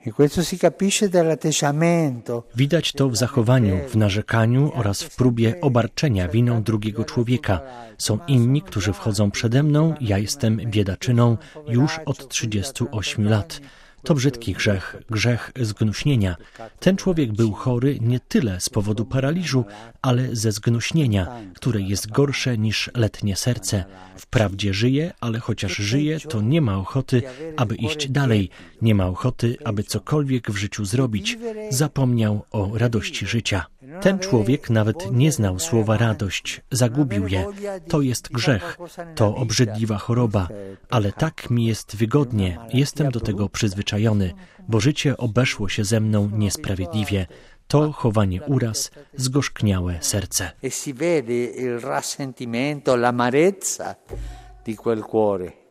Widać to w zachowaniu, w narzekaniu oraz w próbie obarczenia winą drugiego człowieka. Są inni, którzy wchodzą przede mną, ja jestem biedaczyną już od 38 lat. To brzydki grzech, grzech zgnuśnienia. Ten człowiek był chory nie tyle z powodu paraliżu, ale ze zgnuśnienia, które jest gorsze niż letnie serce. Wprawdzie żyje, ale chociaż żyje, to nie ma ochoty, aby iść dalej. Nie ma ochoty, aby cokolwiek w życiu zrobić. Zapomniał o radości życia. Ten człowiek nawet nie znał słowa radość, zagubił je. To jest grzech, to obrzydliwa choroba, ale tak mi jest wygodnie, jestem do tego przyzwyczajony, bo życie obeszło się ze mną niesprawiedliwie. To chowanie uraz, zgorzkniałe serce. E si vede il rassentimento, l'amarezza di quel cuore.